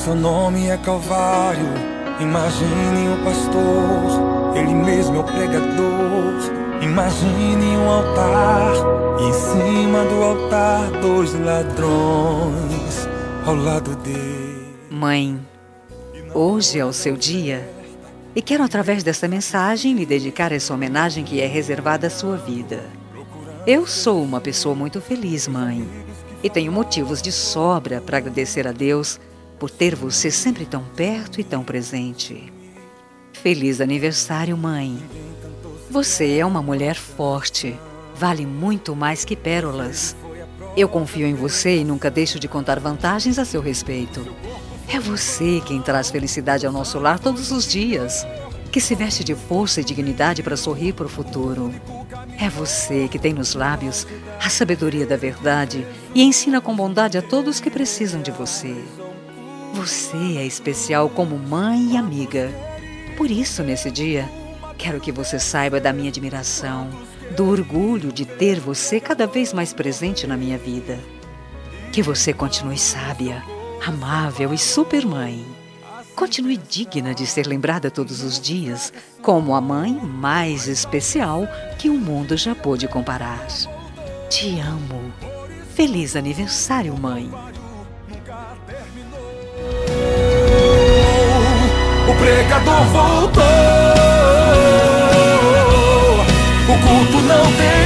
seu nome é Calvário. Imagine o pastor, ele mesmo é o pregador. Imagine um altar, e em cima do altar 2 ladrões ao lado dele. Mãe, hoje é o seu dia e quero, através desta mensagem, lhe dedicar essa homenagem que é reservada à sua vida. Eu sou uma pessoa muito feliz, mãe, e tenho motivos de sobra para agradecer a Deus por ter você sempre tão perto e tão presente. Feliz aniversário, mãe! Você é uma mulher forte, vale muito mais que pérolas. Eu confio em você e nunca deixo de contar vantagens a seu respeito. É você quem traz felicidade ao nosso lar todos os dias, que se veste de força e dignidade para sorrir para o futuro. É você que tem nos lábios a sabedoria da verdade e ensina com bondade a todos que precisam de você. Você é especial como mãe e amiga. Por isso, nesse dia, quero que você saiba da minha admiração, do orgulho de ter você cada vez mais presente na minha vida. Que você continue sábia, amável e super mãe. Continue digna de ser lembrada todos os dias como a mãe mais especial que o mundo já pôde comparar. Te amo. Feliz aniversário, mãe. O pregador voltou, o culto não tem